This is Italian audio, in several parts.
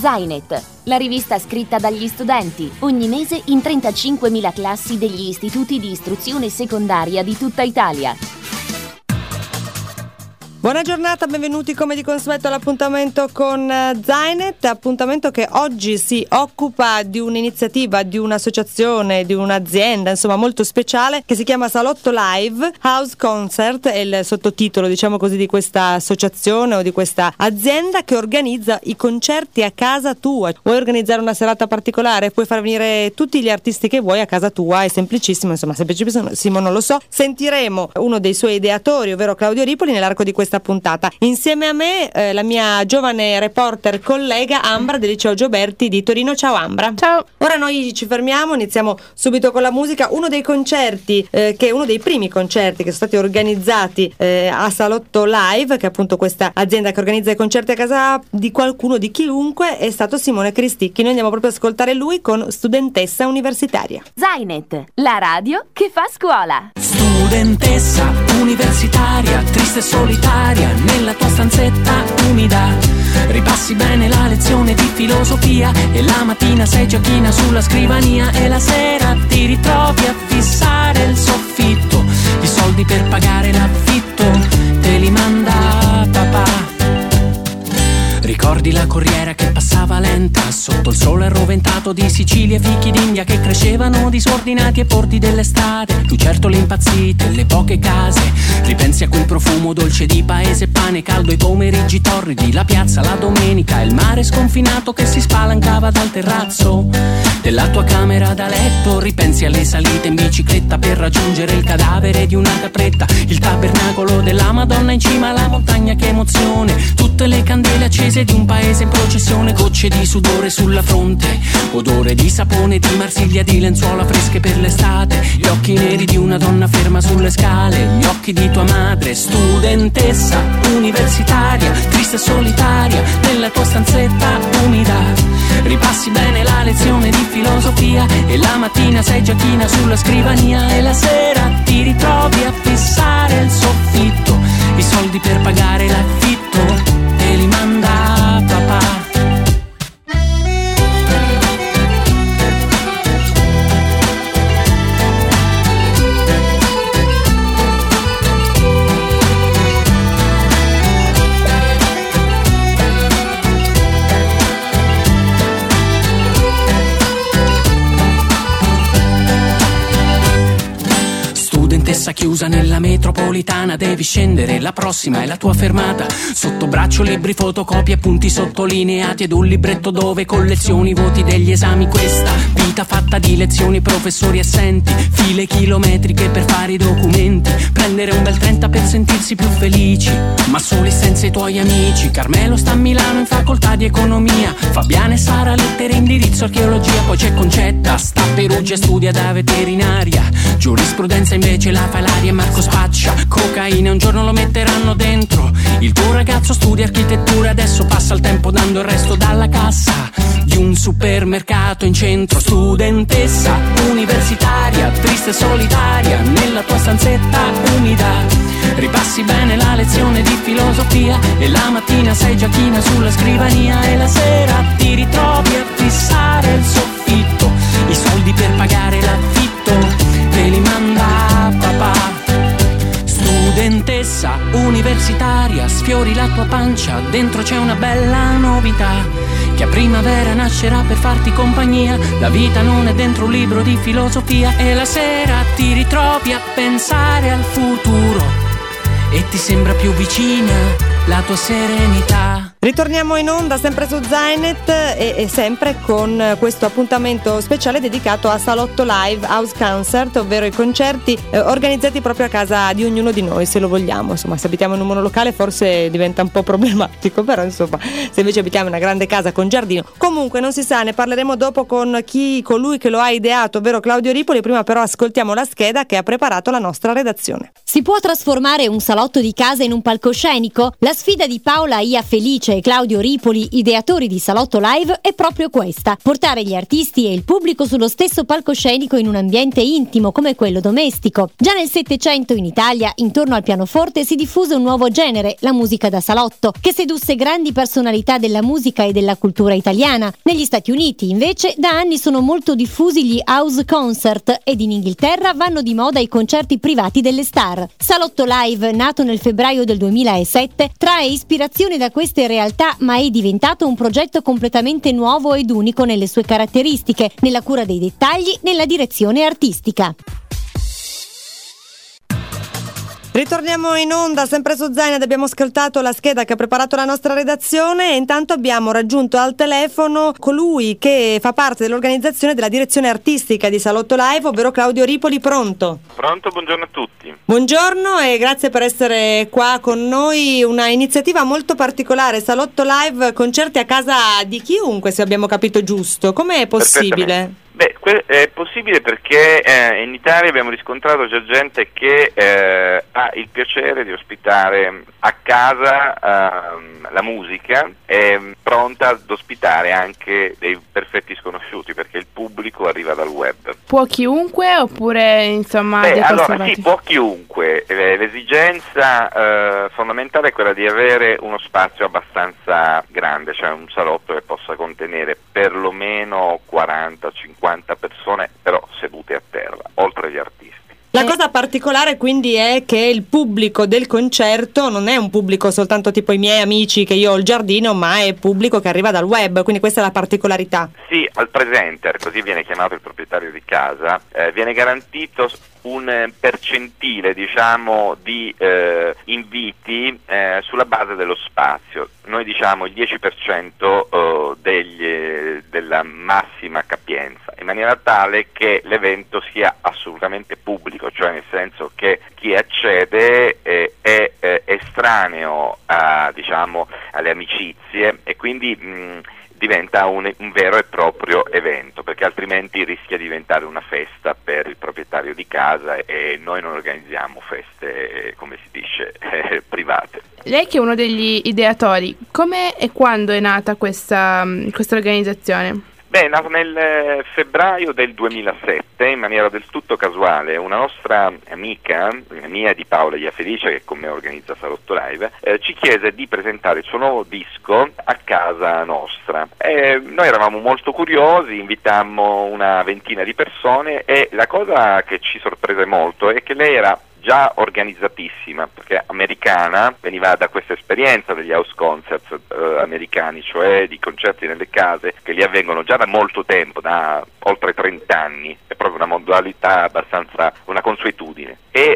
Zainet, la rivista scritta dagli studenti, ogni mese in 35.000 classi degli istituti di istruzione secondaria di tutta Italia. Buona giornata, benvenuti come di consueto all'appuntamento con Zainet, appuntamento che oggi si occupa di un'iniziativa, di un'associazione, di un'azienda, insomma molto speciale, che si chiama Salotto Live House Concert, è il sottotitolo, diciamo così, di questa associazione o di questa azienda che organizza i concerti a casa tua. Vuoi organizzare una serata particolare? Puoi far venire tutti gli artisti che vuoi a casa tua, è semplicissimo, insomma semplicissimo non lo so. Sentiremo uno dei suoi ideatori, ovvero Claudio Ripoli, nell'arco di questa puntata. Insieme a me la mia giovane reporter collega Ambra del Liceo Gioberti di Torino. Ciao Ambra. Ciao. Ora noi ci fermiamo, iniziamo subito con la musica. Uno dei concerti che è uno dei primi concerti che sono stati organizzati a Salotto Live, che è appunto questa azienda che organizza i concerti a casa di qualcuno, di chiunque, è stato Simone Cristicchi. Noi andiamo proprio ad ascoltare lui con Studentessa Universitaria. Zainet, la radio che fa scuola. Studentessa universitaria, triste e solitaria, nella tua stanzetta umida. Ripassi bene la lezione di filosofia e la mattina sei già china sulla scrivania e la sera ti ritrovi a fissare il soffitto. I soldi per pagare l'affitto te li manda papà. Ricordi la corriera che passava lenta sotto il sole arroventato di Sicilia e fichi d'India che crescevano disordinati e porti dell'estate, lucertole impazzite, le poche case. Ripensi a quel profumo dolce di paese, pane caldo, i pomeriggi torridi, la piazza la domenica e il mare sconfinato che si spalancava dal terrazzo della tua camera da letto. Ripensi alle salite in bicicletta per raggiungere il cadavere di una capretta, il tabernacolo della Madonna in cima alla montagna, che emozione, tutte le candele accese di un paese in processione, gocce di sudore sulla fronte, odore di sapone, di Marsiglia, di lenzuola fresche per l'estate, gli occhi neri di una donna ferma sulle scale, gli occhi di tua madre. Studentessa universitaria, triste e solitaria, nella tua stanzetta umida. Ripassi bene la lezione di filosofia e la mattina sei già china sulla scrivania e la sera ti ritrovi a fissare il soffitto. I soldi per pagare l'affitto te li manda papà. Studentessa chiusa nella metropolitana, devi scendere, la prossima è la tua fermata. Sotto braccio libri, fotocopie, appunti sottolineati ed un libretto dove collezioni i voti degli esami. Questa vita fatta di lezioni, professori assenti, file chilometriche per fare i documenti, prendere un bel 30 per sentirsi più felici, ma soli senza i tuoi amici. Carmelo sta a Milano in facoltà di economia, Fabiana e Sara lettere, indirizzo archeologia, poi c'è Concetta, sta a Perugia e studia da veterinaria, giurisprudenza invece la fa Ilaria e Marco spaccia cocaina, un giorno lo metteranno dentro. Il tuo ragazzo studia architettura, adesso passa il tempo dando il resto dalla cassa di un supermercato in centro. Studentessa universitaria, triste e solitaria, nella tua stanzetta umida. Ripassi bene la lezione di filosofia e la mattina sei già china sulla scrivania e la sera ti ritrovi a fissare il soffitto. I soldi per pagare l'affitto te li manda papà. Studentessa universitaria, sfiori la tua pancia, dentro c'è una bella novità, che a primavera nascerà per farti compagnia. La vita non è dentro un libro di filosofia e la sera ti ritrovi a pensare al futuro e ti sembra più vicina la tua serenità. Ritorniamo in onda sempre su Zainet e sempre con questo appuntamento speciale dedicato a Salotto Live House Concert, ovvero i concerti organizzati proprio a casa di ognuno di noi, se lo vogliamo. Insomma, se abitiamo in un monolocale forse diventa un po' problematico, però insomma, se invece abitiamo in una grande casa con giardino, comunque non si sa, ne parleremo dopo con colui che lo ha ideato, ovvero Claudio Ripoli. Prima però ascoltiamo la scheda che ha preparato la nostra redazione. Si può trasformare un salotto di casa in un palcoscenico? La La sfida di Paola Ia Felice e Claudio Ripoli, ideatori di Salotto Live, è proprio questa: portare gli artisti e il pubblico sullo stesso palcoscenico in un ambiente intimo come quello domestico. Già nel Settecento in Italia, intorno al pianoforte, si diffuse un nuovo genere, la musica da salotto, che sedusse grandi personalità della musica e della cultura italiana. Negli Stati Uniti, invece, da anni sono molto diffusi gli house concert ed in Inghilterra vanno di moda i concerti privati delle star. Salotto Live, nato nel febbraio del 2007, trae ispirazione da queste realtà, ma è diventato un progetto completamente nuovo ed unico nelle sue caratteristiche, nella cura dei dettagli, nella direzione artistica. Ritorniamo in onda, sempre su Zainet. Abbiamo ascoltato la scheda che ha preparato la nostra redazione e intanto abbiamo raggiunto al telefono colui che fa parte dell'organizzazione della direzione artistica di Salotto Live, ovvero Claudio Ripoli. Pronto? Pronto, buongiorno a tutti. Buongiorno e grazie per essere qua con noi. Una iniziativa molto particolare, Salotto Live, concerti a casa di chiunque, se abbiamo capito giusto. Com'è possibile? Beh, è possibile perché in Italia abbiamo riscontrato già gente che ha il piacere di ospitare a casa la musica, è pronta ad ospitare anche dei perfetti sconosciuti perché il pubblico arriva dal web. Può chiunque oppure insomma? Allora sì, può chiunque. L'esigenza fondamentale è quella di avere uno spazio abbastanza grande, cioè un salotto che possa contenere perlomeno 40-50 persone, però sedute a terra, oltre agli artisti. La cosa particolare quindi è che il pubblico del concerto non è un pubblico soltanto tipo i miei amici che io ho il giardino, ma è pubblico che arriva dal web, quindi questa è la particolarità. Sì, al presenter, così viene chiamato il proprietario di casa, viene garantito un percentile, diciamo, di inviti sulla base dello spazio. Noi diciamo il 10% della massima capienza, in maniera tale che l'evento sia assolutamente pubblico, cioè nel senso che chi accede è estraneo diciamo, alle amicizie e quindi diventa un vero e proprio evento, perché altrimenti rischia di diventare una festa per il proprietario di casa e noi non organizziamo feste, come si dice, private. Lei che è uno degli ideatori, come e quando è nata questa organizzazione? Beh, è nato nel febbraio del 2007 in maniera del tutto casuale. Una nostra amica, mia di Paola Ia Felice, che con me organizza Salotto Live, ci chiese di presentare il suo nuovo disco a casa nostra. Noi eravamo molto curiosi, invitammo una ventina di persone e la cosa che ci sorprese molto è che lei era già organizzatissima, perché americana, veniva da questa esperienza degli house concerts americani, cioè di concerti nelle case che lì avvengono già da molto tempo, da oltre 30 anni, è proprio una modalità abbastanza, una consuetudine, e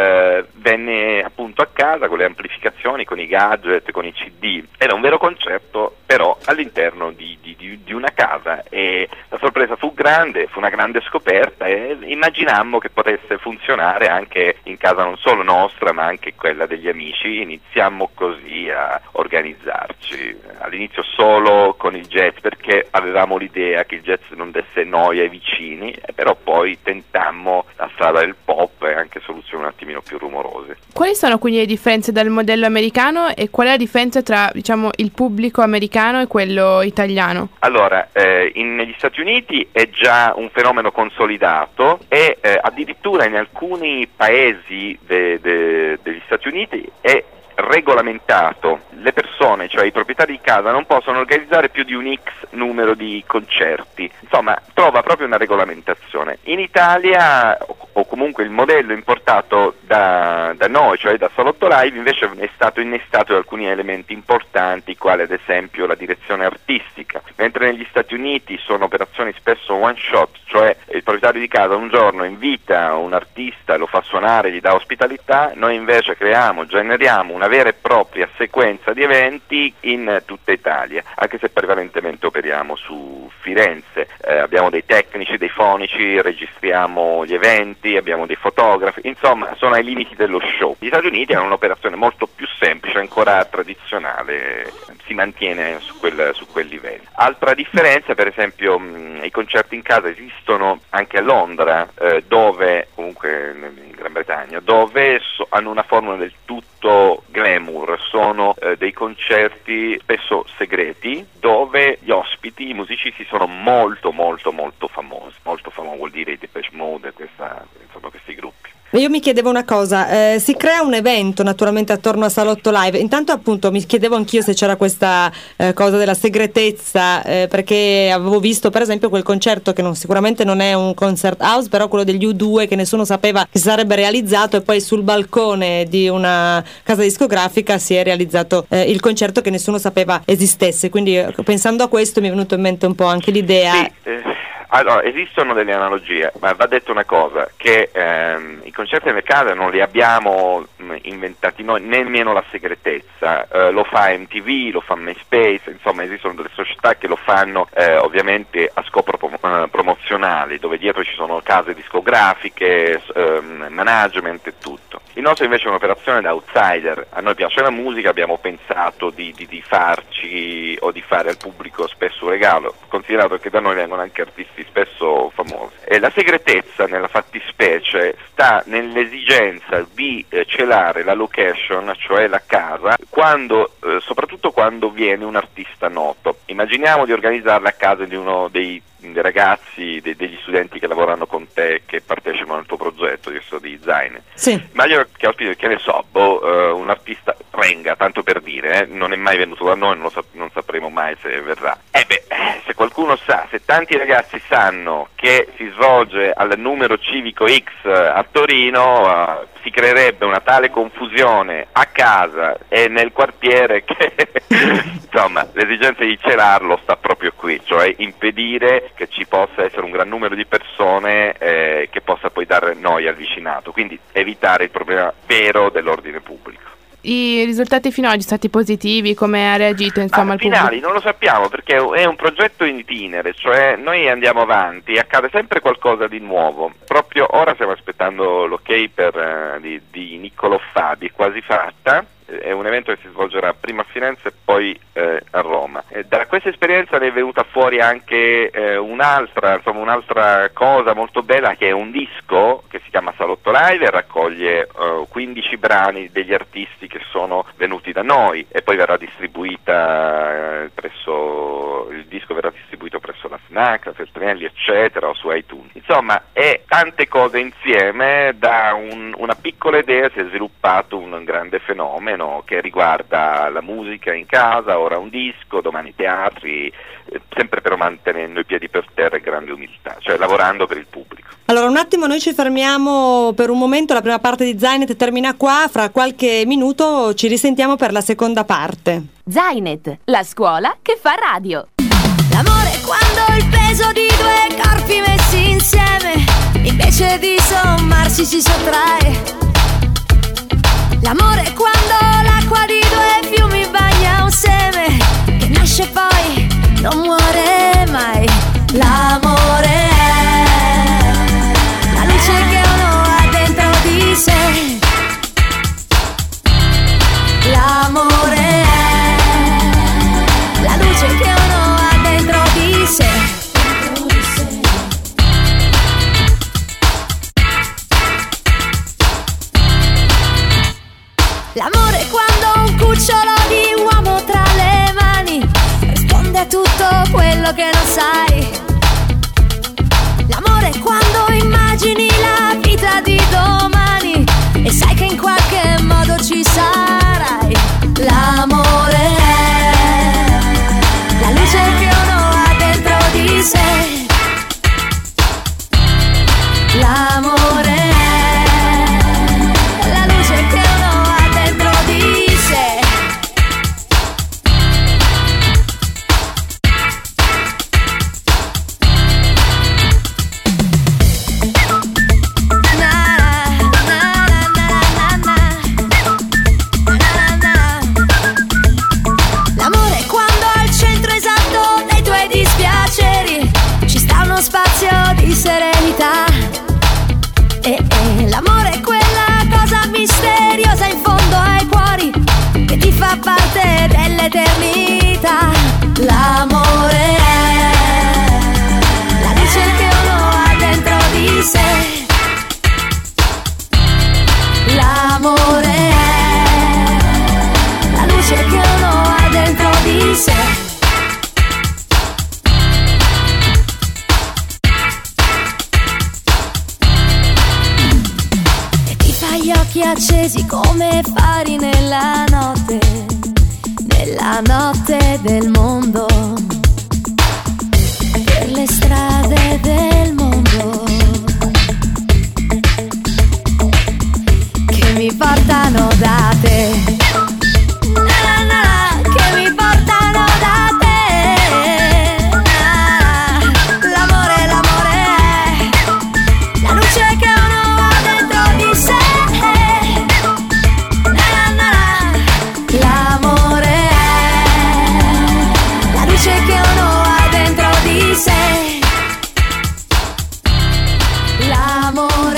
venne appunto a casa con le amplificazioni, con i gadget, con i CD, era un vero concerto però all'interno di una casa e la sorpresa fu grande, fu una grande scoperta e immaginammo che potesse funzionare anche in casa non solo nostra ma anche quella degli amici. Iniziammo così a organizzarci, all'inizio solo con il jazz perché avevamo l'idea che il jazz non desse noia ai vicini, però poi tentammo la strada del pop e anche soluzioni un attimino più rumorose. Quali sono quindi le differenze dal modello americano e qual è la differenza tra diciamo il pubblico americano e quello italiano? Allora, negli Stati Uniti è già un fenomeno consolidato e addirittura in alcuni paesi degli Stati Uniti è regolamentato. Le persone, cioè i proprietari di casa, non possono organizzare più di un X numero di concerti. Insomma, trova proprio una regolamentazione. In Italia, o comunque il modello importato da noi, cioè da Salotto Live, invece è stato innestato da alcuni elementi importanti, quali ad esempio la direzione artistica. Mentre negli Stati Uniti sono operazioni spesso one shot, cioè il proprietario di casa un giorno invita un artista, lo fa suonare, gli dà ospitalità, noi invece generiamo una vera e propria sequenza di eventi in tutta Italia, anche se prevalentemente operiamo su Firenze. Abbiamo dei tecnici, dei fonici, registriamo gli eventi, abbiamo dei fotografi, insomma sono ai limiti dello show. Gli Stati Uniti hanno un'operazione molto più semplice, ancora tradizionale, si mantiene su quel livello. Altra differenza, per esempio, i concerti in casa esistono anche a Londra, dove comunque Gran Bretagna, dove hanno una formula del tutto glamour, sono dei concerti spesso segreti, dove gli ospiti, i musicisti sono molto molto molto famosi, vuol dire i Depeche Mode, questi gruppi. Io mi chiedevo una cosa, si crea un evento naturalmente attorno a Salotto Live, intanto appunto mi chiedevo anch'io se c'era questa cosa della segretezza, perché avevo visto per esempio quel concerto che sicuramente non è un concert house, però quello degli U2 che nessuno sapeva che si sarebbe realizzato, e poi sul balcone di una casa discografica si è realizzato il concerto che nessuno sapeva esistesse, quindi pensando a questo mi è venuto in mente un po' anche l'idea. Sì, allora, esistono delle analogie, ma va detto una cosa, che i concerti nelle case non li abbiamo inventati noi, nemmeno la segretezza, lo fa MTV, lo fa MySpace, insomma esistono delle società che lo fanno ovviamente a scopo promozionale, dove dietro ci sono case discografiche, management e tutto. Il nostro invece è un'operazione da outsider, a noi piace la musica, abbiamo pensato di farci o di fare al pubblico spesso un regalo, considerato che da noi vengono anche artisti spesso famosi. E la segretezza nella fattispecie sta nell'esigenza di celare la location, cioè la casa, soprattutto quando viene un artista noto. Immaginiamo di organizzarla a casa di uno dei ragazzi, degli studenti che lavorano con te, che partecipano al tuo progetto di Zainet. Sì. Immagino che ospiti, che ne so, un artista Renga, tanto per dire, non è mai venuto da noi, non sapremo mai se verrà. Se qualcuno se tanti ragazzi sanno che si svolge al numero civico X a Torino, si creerebbe una tale confusione a casa e nel quartiere che insomma l'esigenza di celarlo sta proprio qui, cioè impedire che ci possa essere un gran numero di persone che possa poi dare noia al vicinato, quindi evitare il problema vero dell'ordine pubblico. I risultati fino ad oggi sono stati positivi? Come ha reagito insomma il pubblico? Finali non lo sappiamo, perché è un progetto in itinere, cioè noi andiamo avanti, accade sempre qualcosa di nuovo. Proprio ora stiamo aspettando l'ok di Niccolò Fabi, è quasi fatta. È un evento che si svolgerà prima a Firenze e poi a Roma. Da questa esperienza ne è venuta fuori anche un'altra cosa molto bella, che è un disco che si chiama Salotto Live e raccoglie 15 brani degli artisti che sono venuti da noi, e poi verrà distribuita il disco verrà distribuito presso la FNAC, la Feltrinelli eccetera, o su iTunes. Insomma, è tante cose insieme. Da una piccola idea si è sviluppato un grande fenomeno che riguarda la musica in casa, ora un disco, domani teatri, sempre però mantenendo i piedi per terra e grande umiltà, cioè lavorando per il pubblico. Allora un attimo, noi ci fermiamo per un momento, la prima parte di Zainet termina qua, fra qualche minuto ci risentiamo per la seconda parte. Zainet, la scuola che fa radio. L'amore è quando il peso di due corpi messi insieme, invece di sommarsi si sottrae. L'amore è quando l'acqua di due fiumi bagna un seme, che nasce poi non muore mai. L'amore è la luce che uno ha dentro di sé. L'amore è la luce che uno ha dentro di sé. L'amore è quando un cucciolo di uomo tra le mani risponde a tutto quello che non sai. L'amore è quando immagini la vita di domani e sai che in qualche modo ci sarai. L'amore è la luce che uno ha dentro di sé. L'amore è la luce che uno ha dentro di sé. accesi come fari nella notte del mondo, per le strade del mondo che mi portano da te. Na, na, na, che mi portano da te. L'amore, l'amore è la luce che uno ha dentro di sé. Na, na, na, l'amore è la luce che uno ha dentro di sé. L'amore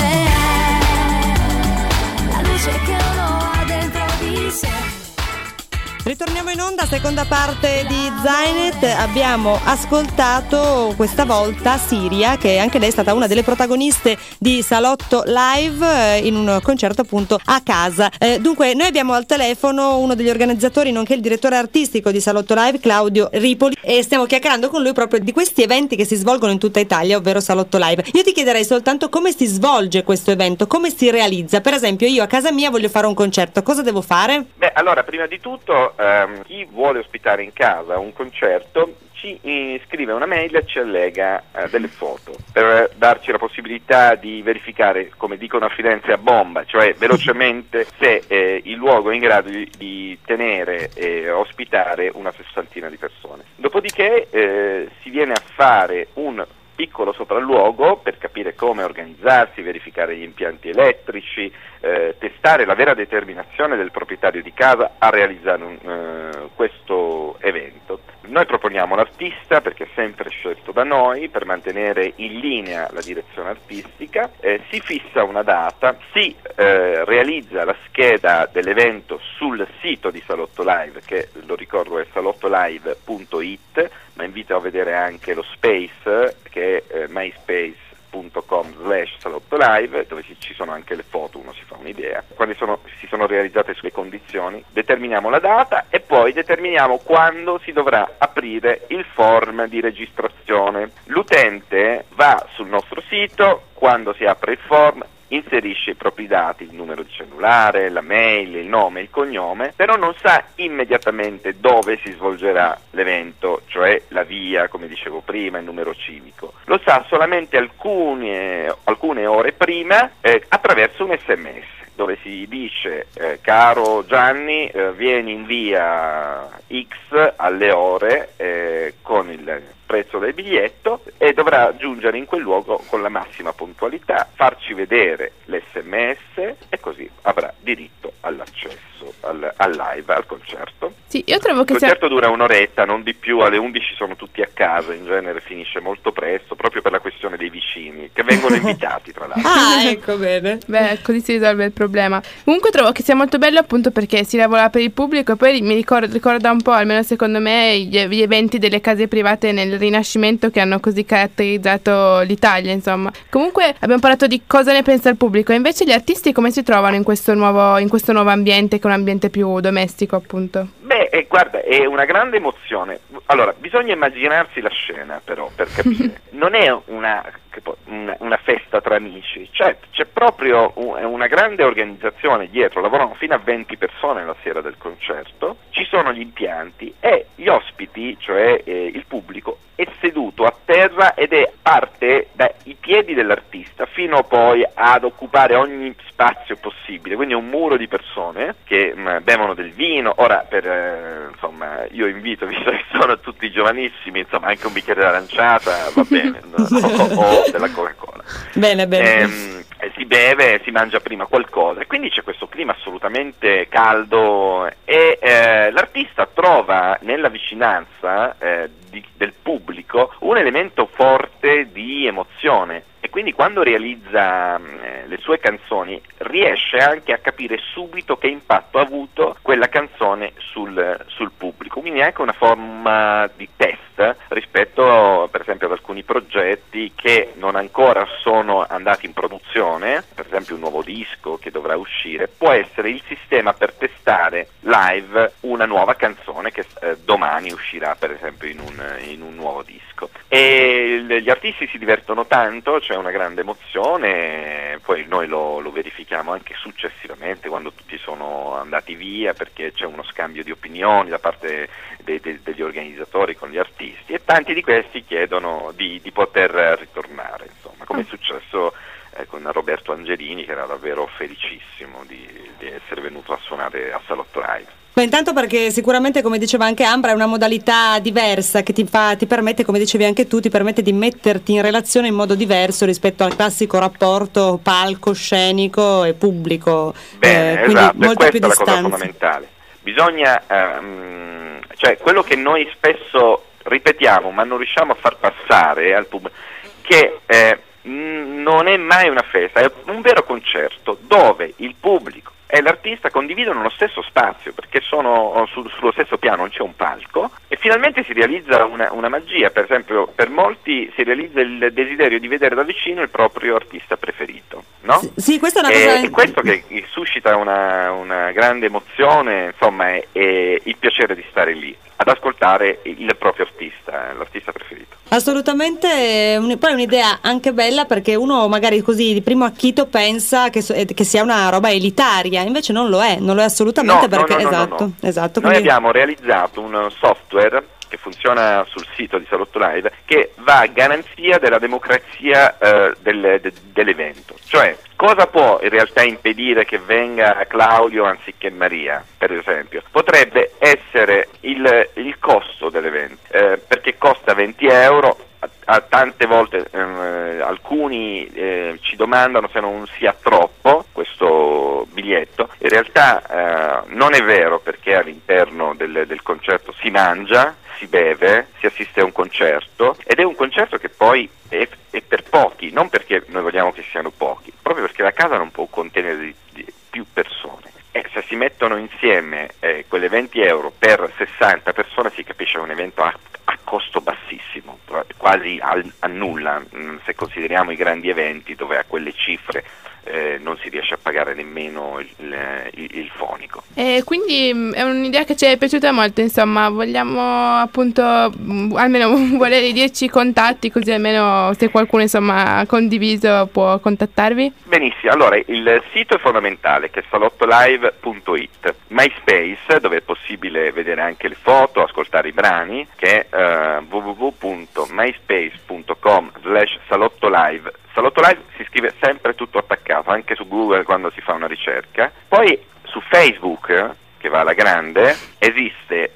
è la luce che uno ha dentro di sé. Ritorniamo in onda, seconda parte di Zainet. Abbiamo ascoltato questa volta Siria, che anche lei è stata una delle protagoniste di Salotto Live in un concerto appunto a casa. Dunque noi abbiamo al telefono uno degli organizzatori nonché il direttore artistico di Salotto Live, Claudio Ripoli, e stiamo chiacchierando con lui proprio di questi eventi che si svolgono in tutta Italia, ovvero Salotto Live. Io ti chiederei soltanto come si svolge questo evento, come si realizza. Per esempio io a casa mia voglio fare un concerto, cosa devo fare? Beh, allora prima di tutto chi vuole ospitare in casa un concerto ci scrive una mail e ci allega delle foto per darci la possibilità di verificare, come dicono a Firenze, a bomba, cioè velocemente se il luogo è in grado di tenere e ospitare una sessantina di persone. Dopodiché si viene a fare un piccolo sopralluogo per capire come organizzarsi, verificare gli impianti elettrici, testare la vera determinazione del proprietario di casa a realizzare questo evento. Noi proponiamo l'artista, perché è sempre scelto da noi, per mantenere in linea la direzione artistica, si fissa una data, si realizza la scheda dell'evento sul sito di Salotto Live, che lo ricordo è salottolive.it, ma invito a vedere anche lo space, che è myspace.com/salottolive, dove ci sono anche le foto, uno si fa un'idea. Quando si sono realizzate sulle condizioni, determiniamo la data e poi determiniamo quando si dovrà aprire il form di registrazione. L'utente va sul nostro sito, quando si apre il form inserisce i propri dati, il numero di cellulare, la mail, il nome, il cognome, però non sa immediatamente dove si svolgerà l'evento, cioè la via, come dicevo prima, il numero civico. Lo sa solamente alcune ore prima attraverso un SMS, dove si dice caro Gianni, vieni in via X alle ore con il prezzo del biglietto, e dovrà giungere in quel luogo con la massima puntualità, farci vedere l'SMS e così avrà diritto all'accesso al live, al concerto. Sì, io trovo che il concerto dura un'oretta, non di più, alle 11 sono tutti a casa, in genere finisce molto presto, proprio per la questione dei vicini, che vengono invitati tra l'altro. Ah, ecco, bene. Beh, così si risolve il problema. Comunque trovo che sia molto bello appunto perché si lavora per il pubblico, e poi mi ricorda un po', almeno secondo me, gli eventi delle case private nel Rinascimento che hanno così caratterizzato l'Italia, insomma. Comunque abbiamo parlato di cosa ne pensa il pubblico, e invece gli artisti come si trovano in questo nuovo ambiente, che è un ambiente più domestico, appunto? Beh, guarda, è una grande emozione. Allora, bisogna immaginarsi la scena, però, per capire. Non è una festa tra amici, cioè c'è proprio una grande organizzazione dietro, lavorano fino a 20 persone la sera del concerto, ci sono gli impianti e gli ospiti, cioè il pubblico, è seduto a terra ed parte dai piedi dell'artista fino poi ad occupare ogni spazio possibile, quindi un muro di persone che bevono del vino. Ora, insomma, io invito, visto che sono tutti giovanissimi, insomma, anche un bicchiere d'aranciata va bene, o della Coca-Cola. Bene. Si beve, si mangia prima qualcosa, e quindi c'è questo clima assolutamente caldo, e l'artista trova nella vicinanza del pubblico un elemento forte di emozione, e quindi quando realizza le sue canzoni riesce anche a capire subito che impatto ha avuto quella canzone sul pubblico, quindi è anche una forma di test rispetto per esempio ad alcuni progetti che non ancora sono andati in produzione, per esempio un nuovo disco che dovrà uscire, può essere il sistema per testare live una nuova canzone che domani uscirà per esempio in un nuovo disco. E gli artisti si divertono tanto, c'è una grande emozione, poi noi lo verifichiamo anche successivamente quando tutti sono andati via, perché c'è uno scambio di opinioni da parte degli organizzatori con gli artisti, e tanti di questi chiedono di poter ritornare, insomma, come è successo con Roberto Angelini, che era davvero felicissimo di essere venuto a suonare a Salotto Live. Beh, intanto perché sicuramente, come diceva anche Ambra, è una modalità diversa che ti permette, come dicevi anche tu, ti permette di metterti in relazione in modo diverso rispetto al classico rapporto palcoscenico e pubblico. Bene, quindi esatto, molto questa più è la cosa distanza. fondamentale. Bisogna, cioè quello che noi spesso ripetiamo ma non riusciamo a far passare al pubblico, che non è mai una festa, è un vero concerto dove il pubblico e l'artista condividono lo stesso spazio, perché sono sullo stesso piano, non c'è un palco, e finalmente si realizza una magia. Per esempio, per molti si realizza il desiderio di vedere da vicino il proprio artista preferito, no? Sì, questa è una cosa. È questo che suscita una grande emozione, insomma, è il piacere di stare lì ad ascoltare il proprio artista, l'artista preferito. Assolutamente, poi è un'idea anche bella, perché uno magari così di primo acchito pensa che sia una roba elitaria, invece non lo è assolutamente, perché esatto. Noi abbiamo realizzato un software che funziona sul sito di Salotto Live, che va a garanzia della democrazia dell'evento. Cioè, cosa può in realtà impedire che venga Claudio anziché Maria, per esempio? Potrebbe essere il costo dell'evento, perché costa 20 euro. Tante volte alcuni ci domandano se non sia troppo questo biglietto. In realtà non è vero, perché all'interno del concerto si mangia, si beve, si assiste a un concerto, ed è un concerto che poi è per pochi, non perché noi vogliamo che siano pochi, proprio perché la casa non può contenere più persone. E se si mettono insieme quelle 20 euro per 60 persone, si capisce un evento a costo bassissimo, quasi a nulla, se consideriamo i grandi eventi dove a quelle cifre non si riesce a pagare nemmeno il fonico. E quindi è un'idea che ci è piaciuta molto, insomma, vogliamo appunto almeno voler dirci i contatti, così almeno se qualcuno insomma ha condiviso può contattarvi? Benissimo, allora il sito è fondamentale, che è salottolive.it, MySpace, dove è possibile vedere anche le foto, ascoltare i brani, che è www.myspace.com/salottolive. Salotto Live si scrive sempre tutto attaccato, anche su Google quando si fa una ricerca. Poi su Facebook, che va alla grande, esiste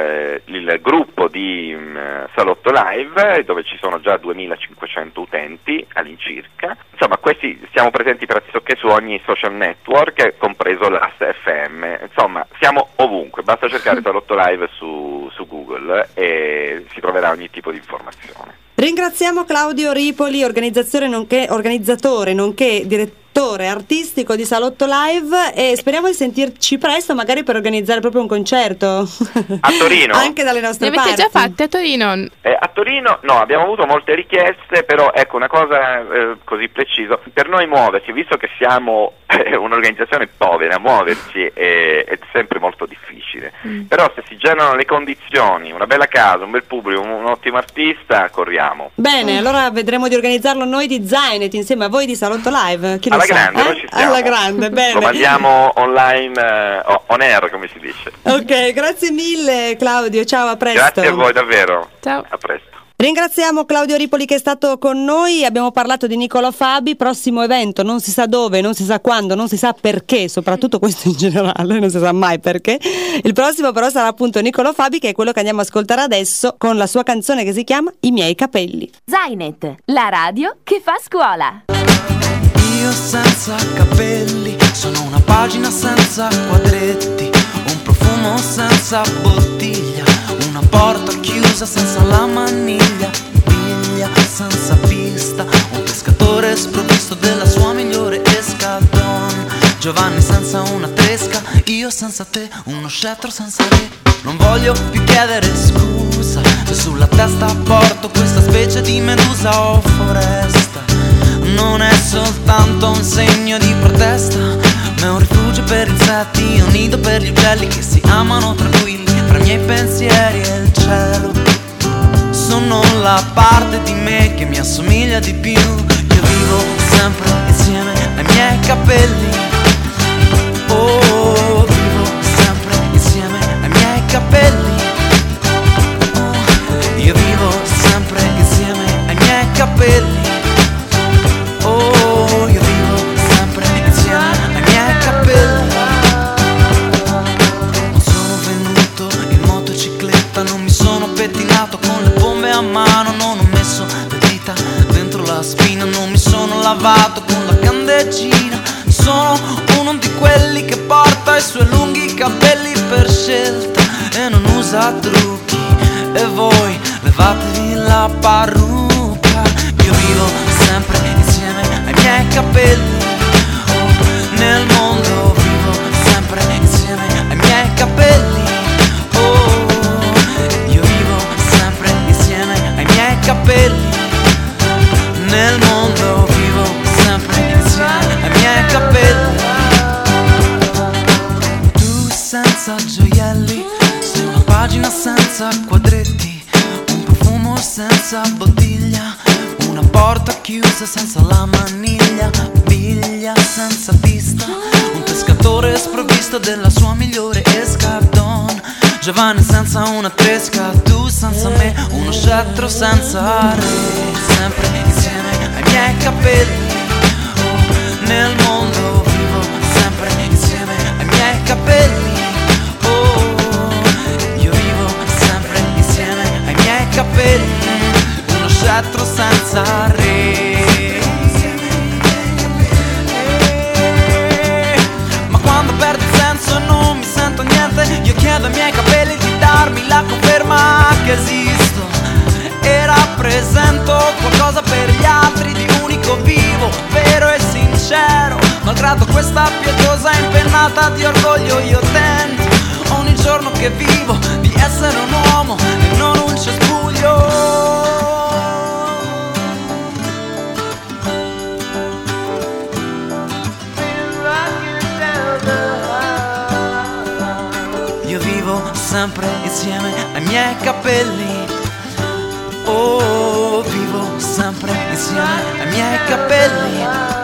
il gruppo di Salotto Live, dove ci sono già 2500 utenti all'incirca. Insomma, questi siamo presenti pressoché su ogni social network, compreso l'Ast.fm. Insomma, siamo ovunque, basta cercare Salotto Live su Google e si troverà ogni tipo di informazione. Ringraziamo Claudio Ripoli, organizzatore nonché direttore artistico di Salotto Live, e speriamo di sentirci presto, magari per organizzare proprio un concerto a Torino. Anche dalle nostre parti. Ne avete già fatte a Torino? A Torino no, abbiamo avuto molte richieste, però ecco una cosa così preciso, per noi muoverci, visto che siamo un'organizzazione povera, muoverci è sempre molto difficile, però se si generano le condizioni, una bella casa, un bel pubblico, un ottimo artista, corriamo. Bene, allora vedremo di organizzarlo noi di Zainet insieme a voi di Salotto Live. Chi alla lo sa? Grande, noi ci siamo. Alla grande, bene. Lo mandiamo online, on air, come si dice. Ok, grazie mille Claudio, ciao, a presto. Grazie a voi davvero. Ciao. A presto. Ringraziamo Claudio Ripoli che è stato con noi, abbiamo parlato di Nicolò Fabi, prossimo evento, non si sa dove, non si sa quando, non si sa perché, soprattutto questo in generale, non si sa mai perché. Il prossimo però sarà appunto Nicolò Fabi, che è quello che andiamo ad ascoltare adesso con la sua canzone che si chiama I miei capelli. Zainet, la radio che fa scuola. Io senza capelli, sono una pagina senza quadretti, un profumo senza bottiglia, una porta chiusa senza la maniglia, biglia senza pista, un pescatore sprovvisto della sua migliore escadron, Giovanni senza una tresca, io senza te, uno scettro senza re. Non voglio più chiedere scusa se sulla testa porto questa specie di medusa o foresta. Non è soltanto un segno di protesta, ma è un rifugio per insetti, un nido per gli uccelli che si amano tranquilli. tra i miei pensieri e il cielo. Sono la parte di me che mi assomiglia di più. Io vivo sempre insieme ai miei capelli. Oh, vivo sempre insieme ai miei capelli. Oh, io vivo sempre insieme ai miei capelli. Oh, io vivo sempre insieme ai miei capelli. Non sono venuto in motocicletta, non mi sono pettinato con le bombe a mano, non ho messo le dita dentro la spina, non mi sono lavato con la candeggina. Sono uno di quelli che porta i suoi lunghi capelli per scelta e non usa trucchi. E voi levatevi la parrucca. Io vivo sempre insieme ai miei capelli. Oh, nel mondo vivo sempre insieme ai miei capelli. Oh, io vivo sempre insieme ai miei capelli. Nel mondo vivo sempre insieme ai miei capelli. Tu senza gioielli sei una pagina senza quadretti, un profumo senza bottiglia, una porta chiusa senza la maniglia, biglia senza pista, un pescatore sprovvisto della sua migliore escadon, Giovanni senza una tresca, tu senza me, uno scettro senza re. Sempre insieme ai miei capelli. Oh, nel mondo vivo sempre insieme ai miei capelli. Oh, io vivo sempre insieme ai miei capelli. Uno scettro senza re. Ma quando perdo il senso e non mi sento niente, io chiedo ai miei capelli di darmi la conferma che esisto e rappresento qualcosa per gli altri di unico, vivo, vero e sincero. Malgrado questa pietosa impennata di orgoglio, io tento ogni giorno che vivo di essere un uomo e non un cespuglio. Io vivo sempre insieme ai miei capelli. Oh, vivo sempre insieme ai miei capelli.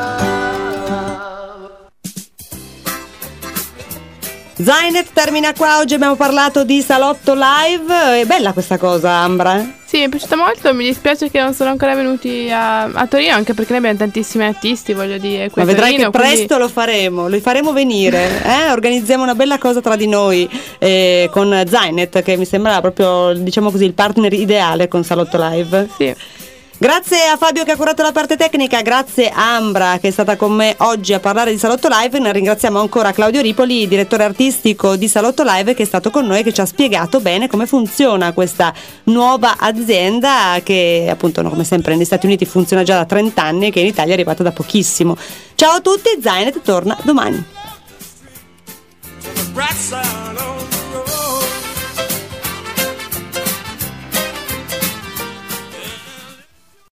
Zainet termina qua, oggi abbiamo parlato di Salotto Live. È bella questa cosa, Ambra? Sì, mi è piaciuta molto, mi dispiace che non sono ancora venuti a Torino, anche perché noi abbiamo tantissimi artisti, voglio dire. Ma vedrai Torino, che presto lo faremo, li faremo venire, organizziamo una bella cosa tra di noi con Zainet, che mi sembra proprio, diciamo così, il partner ideale con Salotto Live. Sì. Grazie a Fabio che ha curato la parte tecnica, grazie a Ambra che è stata con me oggi a parlare di Salotto Live. Ne ringraziamo ancora Claudio Ripoli, direttore artistico di Salotto Live, che è stato con noi, che ci ha spiegato bene come funziona questa nuova azienda che appunto, come sempre, negli Stati Uniti funziona già da 30 anni e che in Italia è arrivata da pochissimo. Ciao a tutti, Zainet torna domani.